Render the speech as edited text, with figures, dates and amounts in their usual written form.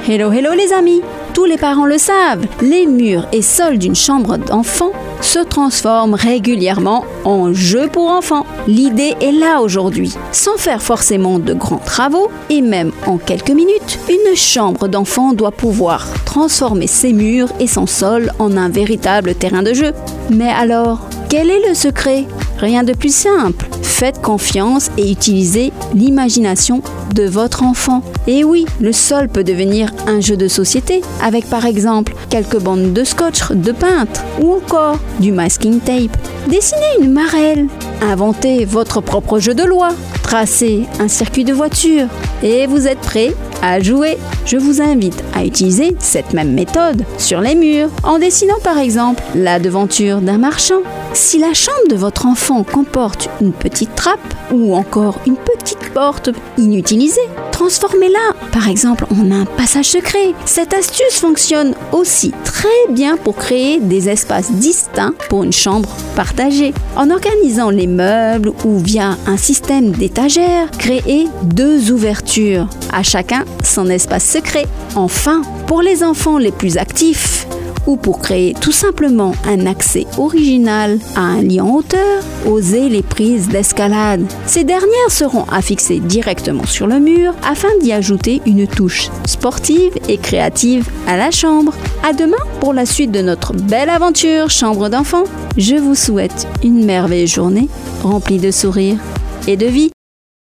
Hello les amis! Tous les parents le savent, les murs et sols d'une chambre d'enfant se transforment régulièrement en jeu pour enfants. L'idée est là aujourd'hui. Sans faire forcément de grands travaux, et même en quelques minutes, une chambre d'enfant doit pouvoir transformer ses murs et son sol en un véritable terrain de jeu. Mais alors, quel est le secret? Rien de plus simple. Faites confiance et utilisez l'imagination de votre enfant. Et oui, le sol peut devenir un jeu de société avec par exemple quelques bandes de scotch, de peintre ou encore du masking tape. Dessinez une marelle, inventez votre propre jeu de loi, tracez un circuit de voiture et vous êtes prêts à jouer. Je vous invite à utiliser cette même méthode sur les murs en dessinant par exemple la devanture d'un marchand. Si la chambre de votre enfant comporte une petite trappe ou encore une petite porte inutilisée, transformez-la par exemple en un passage secret. Cette astuce fonctionne aussi très bien pour créer des espaces distincts pour une chambre partagée. En organisant les meubles ou via un système d'étagères, créez 2 ouvertures, à chacun son espace secret. Enfin, pour les enfants les plus actifs, ou pour créer tout simplement un accès original à un lit en hauteur, osez les prises d'escalade. Ces dernières seront affixées directement sur le mur afin d'y ajouter une touche sportive et créative à la chambre. À demain pour la suite de notre belle aventure chambre d'enfant. Je vous souhaite une merveilleuse journée remplie de sourires et de vie.